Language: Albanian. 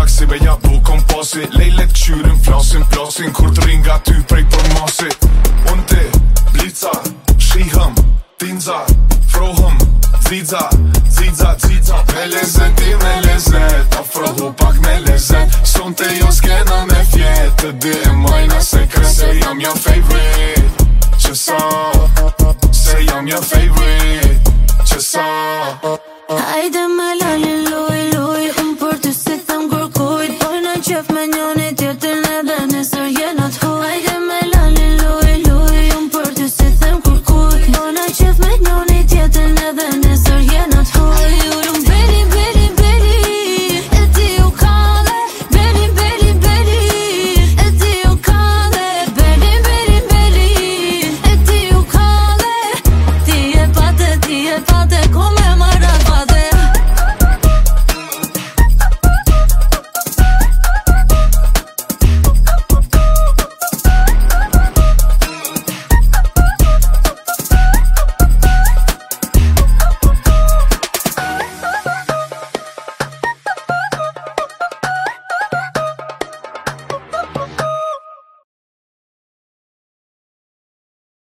pak si me ja du kompasi. Lejlet qyrin flasin kur të rin nga ty prej për masit. Unë ti, blica, shihëm, tinza, frohëm, ziza, me lezet, afrohu pak me lezet. Son të jo s'kena me fjet, të di e majna se krese jam your favorite. Që sa